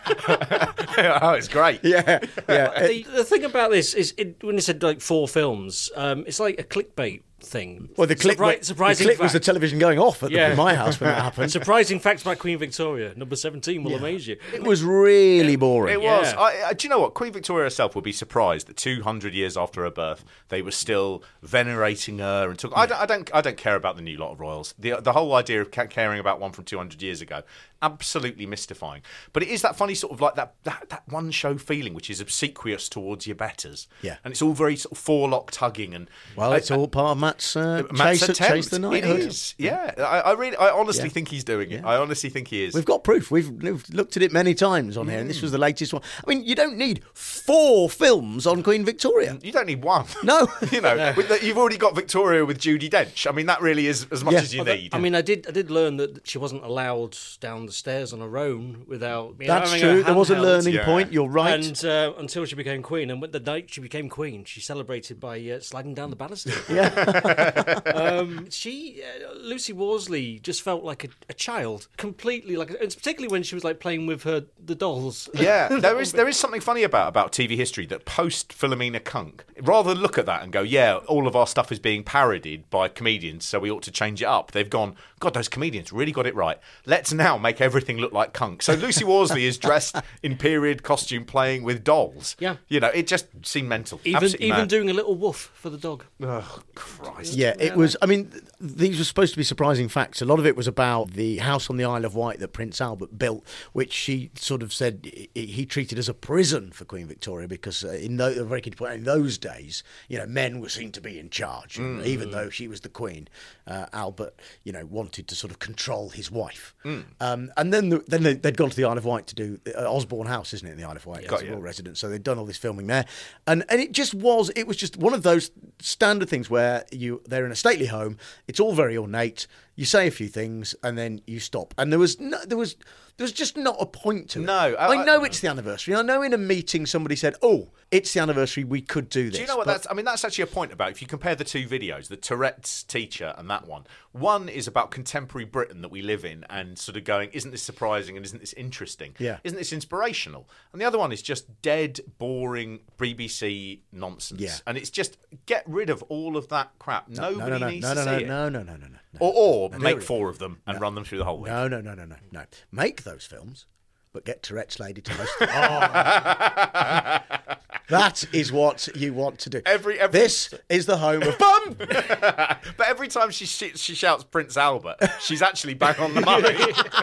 S7: Oh, it's great.
S5: Yeah, yeah.
S6: the, the thing about this is, it, when they said like four films, um, it's like a clickbait thing.
S5: Well, the clip,
S6: Surpri-
S5: the
S6: surprising
S5: clip was the
S6: fact.
S5: television going off at the,
S6: Yeah.
S5: in my house when that happened.
S6: Surprising facts about Queen Victoria. Number seventeen will
S5: Yeah.
S6: amaze you.
S5: It was really boring.
S7: It was. I, I, do you know what? Queen Victoria herself would be surprised that two hundred years after her birth, they were still venerating her and took. I, don't, I don't. I don't care about the new lot of royals. The the whole idea of ca- caring about one from two hundred years ago, absolutely mystifying. But it is that funny sort of like that that, that one show feeling, which is obsequious towards your betters.
S5: Yeah.
S7: And it's all very sort of forelock tugging and.
S5: Well, it's all part of Matt's, uh,
S7: Matt's
S5: chase,
S7: attempt.
S5: chase the knighthood.
S7: It is. Yeah. I, I really. I honestly
S5: Yeah.
S7: think he's doing it. I honestly think he is.
S5: We've got proof. We've, we've looked at it many times on here, and this was the latest one. I mean, you don't need four films on Queen Victoria.
S7: You don't need one.
S5: No.
S7: You know, with the, you've already got Victoria with Judi Dench. I mean, that really is as much
S5: Yeah.
S7: as you
S6: Although-
S7: need.
S6: I mean, I did I did learn that she wasn't allowed down the stairs on her own without. You know,
S5: That's
S6: having
S5: true.
S6: a
S5: There was a
S6: handheld.
S5: learning Yeah. point. You're right.
S6: And uh, until she became queen, and when the night she became queen, she celebrated by uh, sliding down the banister.
S5: Yeah.
S6: um, she, uh, Lucy Worsley, just felt like a, a child, completely like, and particularly when she was like playing with her the dolls.
S7: Yeah, there is there is something funny about about T V history that post Philomena Kunk, rather than look at that and go, yeah, all of our stuff is being parodied by comedians, so we ought to change it up. They've gone, God, those comedians really got it right. Let's now make everything look like Kunk. So Lucy Worsley is dressed in period costume playing with dolls.
S6: Yeah.
S7: You know, it just seemed mental.
S6: Even
S7: Absolutely
S6: even
S7: mad.
S6: doing a little woof for the dog.
S7: Oh, Christ.
S5: Yeah, it was. I mean, th- these were supposed to be surprising facts. A lot of it was about the house on the Isle of Wight that Prince Albert built, which she sort of said he, he treated as a prison for Queen Victoria because uh, in, those, in those days, you know, men were seen to be in charge,
S7: Mm.
S5: even though she was the Queen. Uh, Albert, you know, wanted to sort of control his wife.
S7: Mm.
S5: Um, and then the, then they, they'd gone to the Isle of Wight to do uh, Osborne House, isn't it, in the Isle of Wight?
S7: Got
S5: It's a
S7: you.
S5: royal residence. So they'd done all this filming there, and and it just was it was just one of those standard things where you they're in a stately home. It's all very ornate. You say a few things and then you stop. And there was no, there was there was just not a point to it.
S7: No,
S5: I,
S7: I-
S5: know it's the anniversary. I know in a meeting somebody said, "Oh, it's the anniversary. We could do this."
S7: Do you know what
S5: But-
S7: that's? I mean, that's actually a point about if you compare the two videos, the Tourette's teacher and that one. One is about contemporary Britain that we live in, and sort of going, "Isn't this surprising? And isn't this interesting?
S5: Yeah.
S7: Isn't this inspirational?" And the other one is just dead, boring B B C nonsense.
S5: Yeah.
S7: And it's just get rid of all of that crap.
S5: No,
S7: Nobody
S5: no, no,
S7: needs
S5: no,
S7: to
S5: no,
S7: see
S5: no,
S7: it.
S5: no, no, no, no, no.
S7: Or, or
S5: No,
S7: make
S5: no.
S7: four of them and run them through the whole week.
S5: No, no, no, no, no, no. Make those films, but get Tourette's lady to host them. That is what you want to do.
S7: Every, every
S5: This is the home of bum.
S7: But every time she sh- she shouts Prince Albert, she's actually bang on the money.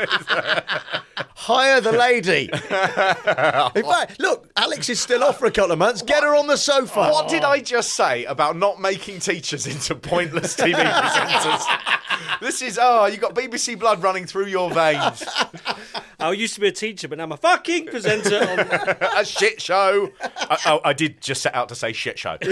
S5: Hire the lady. In fact, look, Alex is still off for a couple of months. Get her on the sofa.
S7: What did I just say about not making teachers into pointless T V presenters? This is, oh, you got B B C blood running through your veins.
S6: I used to be a teacher, but now I'm a fucking presenter. On...
S7: A shit show. I, oh, I did just set out to say shit show.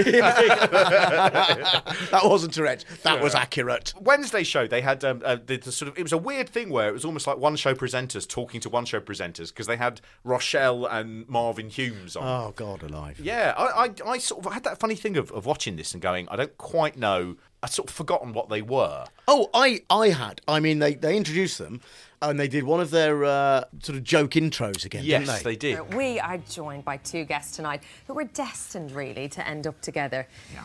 S5: That wasn't Tourette's. That was accurate.
S7: Wednesday show, they had um, uh, the, the sort of, it was a weird thing where it was almost like one show presenters talking to one show presenters because they had Rochelle and Marvin Humes on.
S5: Oh, God alive.
S7: Yeah, I, I, I sort of had that funny thing of, of watching this and going, I don't quite know. I'd sort of forgotten what they were.
S5: Oh, I, I had. I mean, they, they introduced them and they did one of their uh, sort of joke intros again,
S7: Yes,
S5: didn't they?
S7: they did.
S24: We are joined by two guests tonight who were destined, really, to end up together.
S7: Yeah.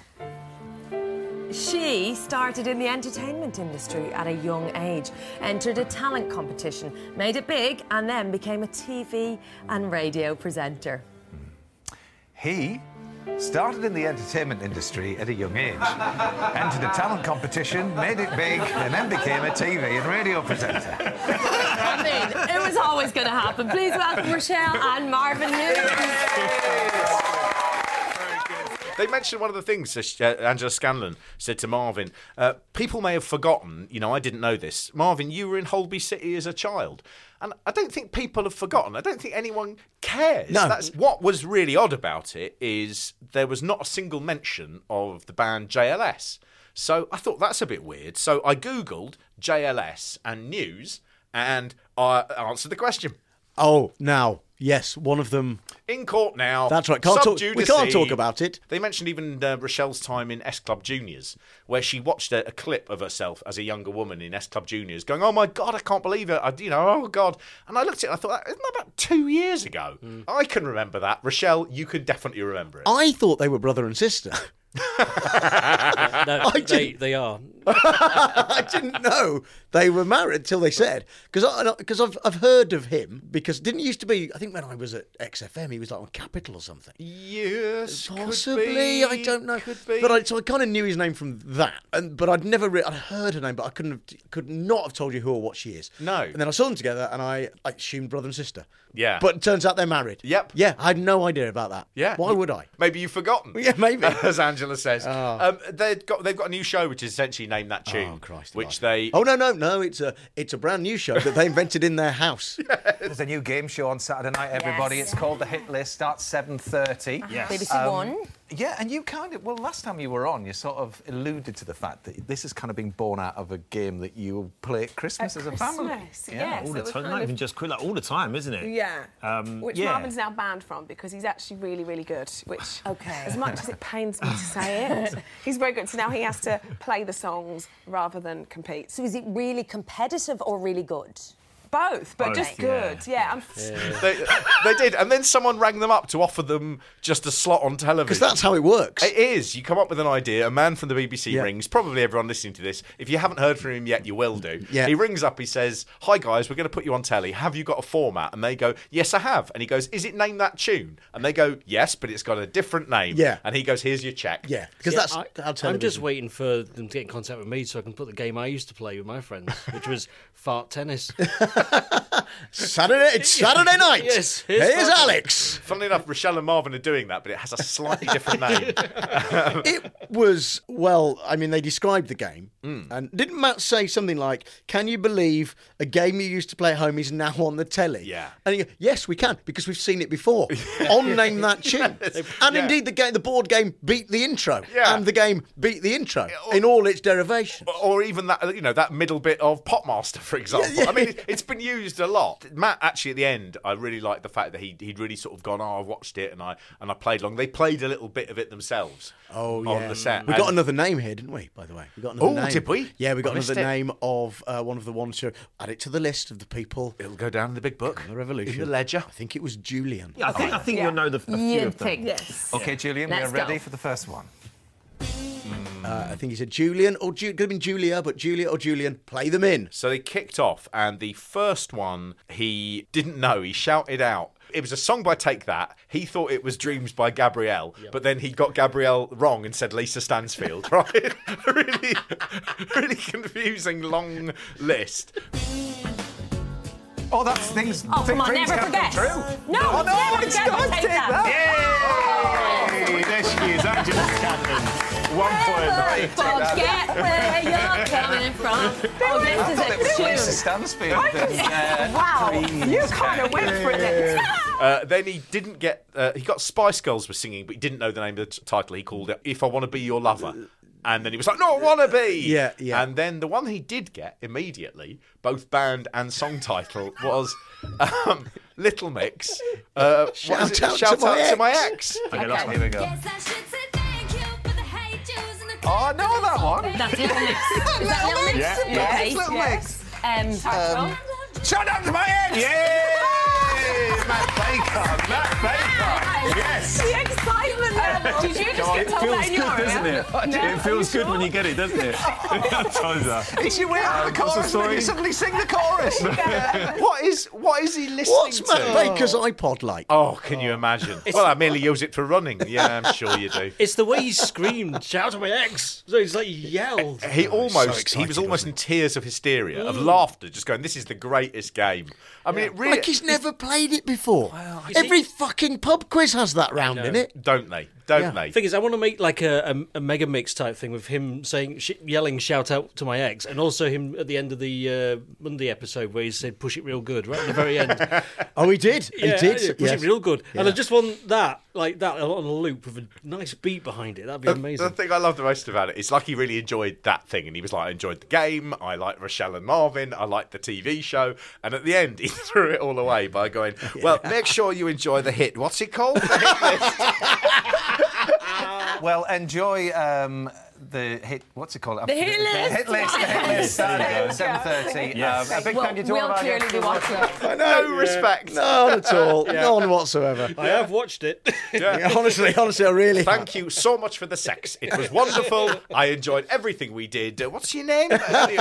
S24: She started in the entertainment industry at a young age, entered a talent competition, made it big, and then became a T V and radio presenter.
S9: He started in the entertainment industry at a young age, entered a talent competition, made it big, and then became a T V and radio presenter.
S24: I mean, it was always going to happen. Please welcome Rochelle and Marvin Humes.
S7: They mentioned one of the things uh, Angela Scanlon said to Marvin. Uh, people may have forgotten, you know, I didn't know this. Marvin, you were in Holby City as a child. And I don't think people have forgotten. I don't think anyone cares.
S5: No.
S7: That's what was really odd about it is there was not a single mention of the band J L S. So I thought that's a bit weird. So I Googled J L S and news and I answered the question.
S5: Oh, now, yes, one of them.
S7: In court now.
S5: That's right. Can't
S7: Sub
S5: talk, we can't
S7: judice.
S5: talk about it.
S7: They mentioned even uh, Rochelle's time in S Club Juniors, where she watched a, a clip of herself as a younger woman in S Club Juniors, going, "Oh my God, I can't believe it!" I, you know, oh God. And I looked at it, and I thought, isn't that about two years ago?
S5: Mm.
S7: I can remember that. Rochelle, you can definitely remember it.
S5: I thought they were brother and sister.
S6: no,
S5: I
S6: they,
S5: didn't-
S6: they are.
S5: I didn't know they were married until they said. Because because I've I've heard of him because didn't it used to be. I think when I was at X F M, he was like on Capital or something.
S7: Yes,
S5: Possibly,
S7: could be,
S5: I don't know.
S7: Could be.
S5: But I, so I kind of knew his name from that, and but I'd never re- I'd heard her name, but I couldn't have, could not have told you who or what she is.
S7: No.
S5: And then I saw them together, and I, I assumed brother and sister.
S7: Yeah.
S5: But it turns out they're married.
S7: Yep.
S5: Yeah, I had no idea about that.
S7: Yeah.
S5: Why would I?
S7: Maybe you've forgotten.
S5: Yeah, maybe.
S7: As Angela says.
S5: Oh.
S7: Um, they've got they've got a new show which is essentially named that tune.
S5: Oh, Christ
S7: Which they.
S5: Oh no no no! It's a it's a brand new show that they invented in their house.
S9: There's a new game show on Saturday night, everybody.
S24: Yes.
S9: It's called The Hit List. Starts seven thirty.
S24: Yes. B B C One.
S9: Yeah, and you kind of, well, last time you were on, you sort of alluded to the fact that this has kind of been born out of a game that you play at Christmas
S8: At
S9: as a family.
S8: Christmas, yeah,
S10: all
S8: so
S10: the
S8: we're
S10: time.
S8: kind
S10: Not
S8: of-
S10: even just like all the time, isn't it?
S8: Yeah.
S10: Um,
S8: Which
S10: yeah.
S8: Marvin's now banned from because he's actually really, really good. Which,
S24: Okay.
S8: as much as it pains me to say it, he's very good. So now he has to play the songs rather than compete.
S24: So is it really competitive or really good?
S8: Both, but
S7: Both,
S8: just
S7: yeah.
S8: good. Yeah. I'm
S7: they, they did, and then someone rang them up to offer them just a slot on television.
S5: Because that's how it works.
S7: It is. You come up with an idea. A man from the B B C
S5: Yeah.
S7: rings. Probably everyone listening to this. If you haven't heard from him yet, you will do.
S5: Yeah.
S7: He rings up. He says, "Hi guys, we're going to put you on telly. Have you got a format?" And they go, "Yes, I have." And he goes, "Is it Name That Tune?" And they go, "Yes, but it's got a different name."
S5: Yeah.
S7: And he goes, "Here's your check."
S5: Yeah, because
S6: See,
S5: that's
S6: I,
S5: how
S6: I'm
S5: television.
S6: just waiting for them to get in contact with me so I can put the game I used to play with my friends, which was fart tennis.
S5: Saturday. It's Saturday night.
S6: Yes,
S5: Here's,
S6: here's fart-
S5: Alex.
S7: Funnily enough, Rochelle and Marvin are doing that, but it has a slightly different name.
S5: It was, well, I mean, they described the game.
S7: Mm.
S5: And didn't Matt say something like, can you believe a game you used to play at home is now on the telly?
S7: Yeah.
S5: And you go, yes, we can, because we've seen it before. On Name That Tune. And
S7: Yeah.
S5: indeed, the game, the board game beat the intro.
S7: Yeah.
S5: And the game beat the intro in all its derivations.
S7: Or even that, you know, that middle bit of Popmaster, for example.
S5: Yeah, yeah.
S7: I mean, it, it's been used a lot. Matt, actually, at the end, I really liked the fact that he he'd really sort of gone, "Oh, I watched it and I and I played along." They played a little bit of it themselves.
S5: Oh, yeah.
S7: On the set.
S5: We got
S7: And-
S5: another name here, didn't we, by the way? We got another
S7: Oh,
S5: name.
S7: did we?
S5: Yeah, we got
S7: I missed
S5: another
S7: it.
S5: name of uh, one of the ones who add it to the list of the people.
S7: It'll go down in the big book.
S5: The Revolution.
S7: In the ledger.
S5: I think it was Julian.
S10: Yeah, I think, I think
S8: Yeah.
S10: you'll know the, a few
S24: You'd
S10: of them.
S24: think. Yes.
S9: Okay, Julian,
S24: Let's
S9: we're ready
S24: go.
S9: for the first one.
S5: Uh, I think he said Julian, or Ju- could have been Julia, but Julia or Julian, play them in.
S7: So they kicked off, and the first one he didn't know. He shouted out. It was a song by Take That. He thought it was Dreams by Gabrielle, but then he got Gabrielle wrong and said Lisa Stansfield. Right? really, really confusing long list.
S9: Oh, that's things.
S24: Oh, come on,
S9: dreams
S24: never
S9: can come
S24: forget.
S9: true.
S24: No,
S9: oh, no,
S24: never
S9: it's
S24: forget
S9: not
S24: to take
S9: Take
S24: that.
S10: Hey, there she is, Angela Cadden. One point.
S24: Never forget where you're coming from. Oh,
S9: I
S24: this
S9: thought it was
S24: is a
S9: Lisa
S24: tune.
S9: Stansfield. and, uh,
S8: wow,
S9: Dreams
S8: you kind of went for it then.
S7: Uh, then he didn't get. Uh, he got Spice Girls were singing, but he didn't know the name of the t- title. He called it "If I Want to Be Your Lover." And then he was like, "No, I want to be."
S5: Yeah, yeah.
S7: And then the one he did get immediately, both band and song title, was um, Little Mix. Uh, what
S5: Shout
S7: is it?
S5: out
S7: Shout
S5: to my
S7: out to my
S5: ex.
S7: ex.
S10: Okay, last one.
S9: Here we go. Oh, I know that one.
S24: That's Little Mix. Is that Little Mix?
S10: Yeah,
S9: yeah,
S24: Okay.
S9: it's Little Mix.
S24: Um,
S9: Um, Shout out to my ex! Yay! Matt Baker! Matt Baker! Yes!
S8: The excitement level. Did you just
S10: Come on,
S8: get
S10: it
S8: told
S10: feels
S8: that in
S10: good,
S8: your
S10: doesn't
S8: area?
S10: it?
S8: No,
S10: It feels
S8: are you
S10: good when you get it, doesn't it? I told you that.
S9: It's your way out of the
S10: Um, what's the
S9: chorus and then you
S10: story?
S9: suddenly sing the chorus.
S7: What is what is he listening
S5: What's
S7: to?
S5: Matt Baker's iPod like?
S7: Oh, can you imagine? Well, I merely use it for running. Yeah, I'm sure you do.
S6: It's the way he screamed, "Shout to my ex!" So he's like he yelled.
S7: He almost, he
S5: excited,
S7: was almost in
S5: wasn't
S7: tears of hysteria, of laughter, just going, "This is the greatest game." I mean, it really
S5: Like he's never played it before.
S6: You
S5: Every
S6: see-
S5: fucking pub quiz has that round in it.
S7: don't they? Don't
S5: Yeah.
S7: they?
S6: Thing is, I want to make like a, a, a mega mix type thing with him saying, sh- yelling, "Shout out to my ex," and also him at the end of the uh, Monday episode where he said, "Push it real good," right at the very end.
S5: Oh, he did.
S6: Yeah,
S5: he did.
S6: yeah, push
S5: yes.
S6: it real good. And I
S5: Yeah.
S6: just want that, like that, on a loop with a nice beat behind it. That'd be
S7: The,
S6: amazing.
S7: the thing I love the most about it is like he really enjoyed that thing, and he was like, "I enjoyed the game. I like Rochelle and Marvin. I like the T V show." And at the end, he threw it all away by going, "Well, make sure you enjoy the hit. What's it called? The hit list."
S9: Well, enjoy um, the hit, what's it called?
S8: The hit list.
S9: The hit list. The hit list. Saturday, seven thirty.
S8: Yes.
S9: Um, a big
S8: Well,
S9: thank you to
S8: we'll
S9: all of our
S8: clearly
S9: guests
S8: be
S9: who watched
S8: watching
S9: it.
S5: I know.
S7: No respect.
S5: None at all.
S7: Yeah.
S5: None whatsoever.
S6: I have watched it.
S7: Yeah.
S5: honestly, honestly, I really
S7: Thank you so much for the sex. It was wonderful. I enjoyed everything we did. Uh, what's your name?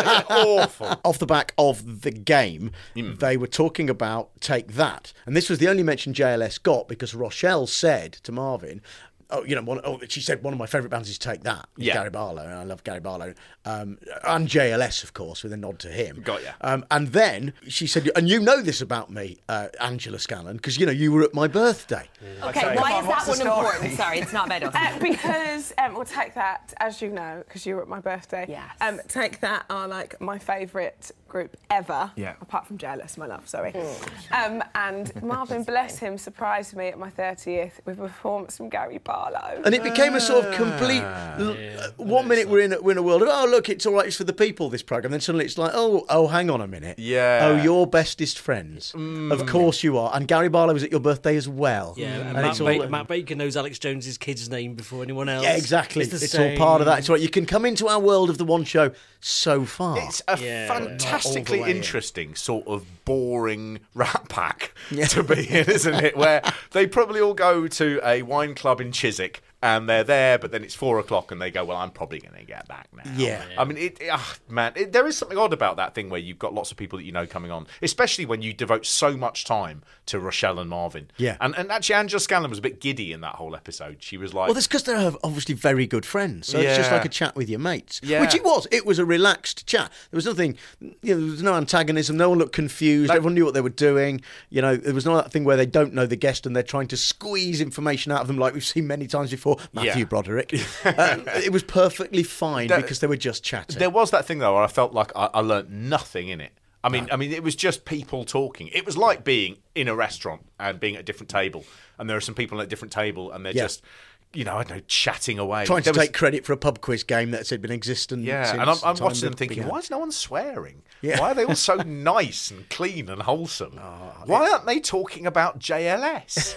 S7: Awful.
S5: Off the back of the game,
S7: Mm.
S5: they were talking about Take That. And this was the only mention J L S got because Rochelle said to Marvin, oh, you know, one, oh, she said one of my favourite bands is Take That. It's
S7: Yeah.
S5: Gary Barlow, and I love Gary Barlow. Um, and J L S, of course, with a nod to him.
S7: Got ya.
S5: Um, and then she said, and you know this about me, uh, Angela Scanlon, because, you know, you were at my birthday.
S24: Okay, why is that one important? Sorry, it's not about us.
S8: Uh, because um, we'll take that, as you know, because you were at my birthday.
S24: Yes.
S8: Um, Take That are like my favourite group ever.
S9: Yeah.
S8: Apart from J L S, my love. Sorry. Um, and Marvin, bless him, surprised me at my thirtieth with a performance from Gary Barlow.
S5: And it became a sort of complete. l- uh, one minute we're in, a, we're in a world of, oh, look, it's all right, it's for the people, this programme. Then suddenly it's like, oh, oh, hang on a minute.
S7: Yeah.
S5: Oh, your bestest friends. Of course you are. And Gary Barlow was at your birthday as well.
S6: Yeah, and,
S5: And
S6: Matt,
S5: it's all-
S6: ba- Matt Baker knows Alex Jones's kid's name before anyone else.
S5: Yeah, exactly.
S6: It's,
S5: It's,
S6: the
S5: all part of that.
S6: same.
S5: It's right. You can come into our world of the one show so far.
S7: It's a
S6: Yeah.
S7: fantastically
S5: All the way in.
S7: interesting sort of boring rat pack to be in, isn't it? Where they probably all go to a wine club in Chiswick and they're there, but then it's four o'clock and they go, well, I'm probably going to get back now.
S5: Yeah.
S7: I mean, it, ah, man, it, there is something odd about that thing where you've got lots of people that you know coming on, especially when you devote so much time to Rochelle and Marvin.
S5: Yeah.
S7: And, and actually, Angela Scanlon was a bit giddy in that whole episode. She was like...
S5: Well, that's because they're obviously very good friends. So it's just
S7: Yeah.
S5: like a chat with your mates.
S7: Yeah.
S5: Which it was. It was a relaxed chat. There was nothing, you know, there was no antagonism. No one looked confused.
S7: No.
S5: Everyone knew what they were doing. You know, there was not that thing where they don't know the guest and they're trying to squeeze information out of them like we've seen many times before. Matthew
S7: Yeah.
S5: Broderick. uh, it was perfectly fine
S7: There-
S5: because they were just chatting.
S7: There was that thing though where I felt like I, I learnt nothing in it. I mean, I mean, it was just people talking. It was like being in a restaurant and being at a different table, and there are some people at a different table, and they're
S5: Yeah.
S7: just, you know, I don't know, chatting away.
S5: Trying to
S7: There was-
S5: take credit for a pub quiz game that's been existent.
S7: Yeah,
S5: since
S7: and I'm, I'm
S5: time
S7: watching them
S5: that
S7: thinking,
S5: began.
S7: why is no one swearing?
S5: Yeah.
S7: Why are they all so nice and clean and wholesome? Why aren't they talking about J L S?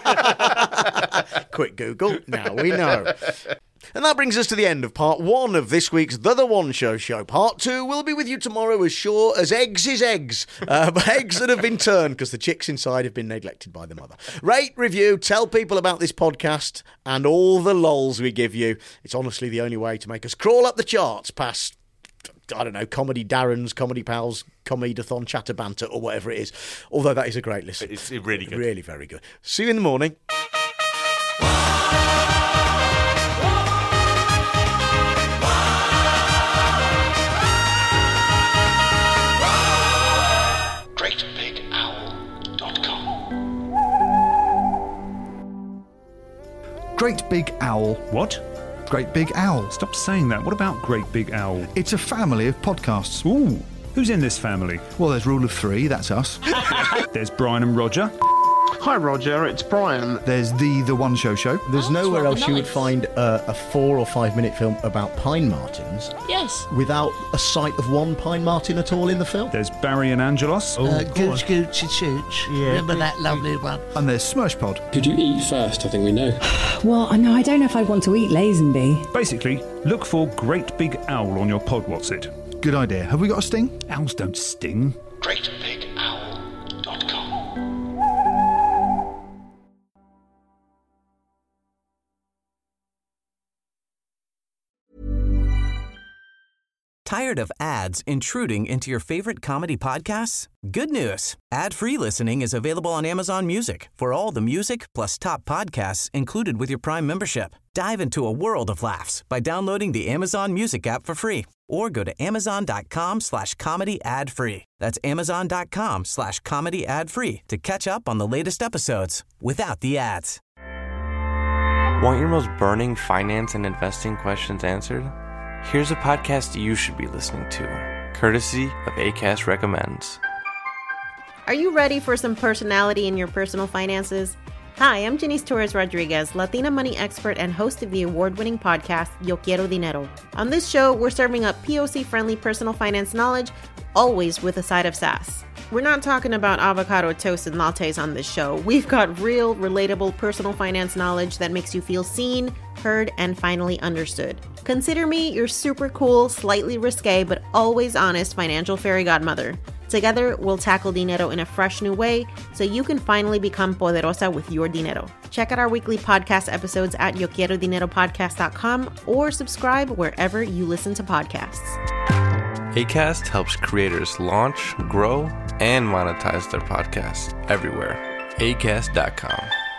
S5: Quick Google, now we know. And that brings us to the end of part one of this week's The The One Show show. Part two will be with you tomorrow as sure as eggs is eggs. Uh, but eggs that have been turned because the chicks inside have been neglected by the mother. Rate, review, tell people about this podcast and all the lols we give you. It's honestly the only way to make us crawl up the charts past, I don't know, Comedy Darren's, Comedy Pals, Comedy-a-thon, Chatter Banter, or whatever it is. Although that is a great listen.
S7: It's really good.
S5: Really very good. See you in the morning.
S12: great big owl dot com.
S14: Great Big Owl.
S15: What?
S14: Great Big Owl.
S15: Stop saying that. What about Great Big Owl?
S14: It's a family of podcasts.
S15: Ooh. Who's in this family?
S14: Well, there's Rule of Three, that's us.
S15: There's Brian and Roger.
S12: Hi, Roger, it's Brian.
S14: There's The The One Show Show.
S5: There's nowhere else you would find uh, a four or five minute film about pine martens
S12: Yes.
S5: without a sight of one pine marten at all in the film.
S15: There's Barry and Angelos.
S12: Uh, Gooch, Goochie, Chooch. Remember that lovely one?
S14: And there's Smirshpod.
S17: Who do you eat first? I think we know.
S25: Well, I know I don't know if I'd want to eat Lazenby.
S15: Basically, look for Great Big Owl on your pod. What's it?
S14: Good idea. Have we got a sting?
S15: Owls don't sting.
S12: great big owl dot com.
S26: Tired of ads intruding into your favorite comedy podcasts? Good news. Ad-free listening is available on Amazon Music for all the music plus top podcasts included with your Prime membership. Dive into a world of laughs by downloading the Amazon Music app for free or go to amazon.com slash comedy ad free. That's amazon.com slash comedy ad free to catch up on the latest episodes without the ads.
S27: Want your most burning finance and investing questions answered? Here's a podcast you should be listening to, courtesy of Acast Recommends.
S28: Are you ready for some personality in your personal finances?
S16: Hi, I'm Janice Torres Rodriguez, Latina money expert and host of the award-winning podcast, Yo Quiero Dinero. On this show, we're serving up P O C-friendly personal finance knowledge, always with a side of sass. We're not talking about avocado toast and lattes on this show. We've got real, relatable personal finance knowledge that makes you feel seen, heard, and finally understood. Consider me your super cool, slightly risque, but always honest financial fairy godmother. Together, we'll tackle dinero in a fresh new way so you can finally become poderosa with your dinero. Check out our weekly podcast episodes at yo quiero dinero podcast dot com or subscribe wherever you listen to podcasts.
S27: Acast helps creators launch, grow, and monetize their podcasts everywhere. acast dot com.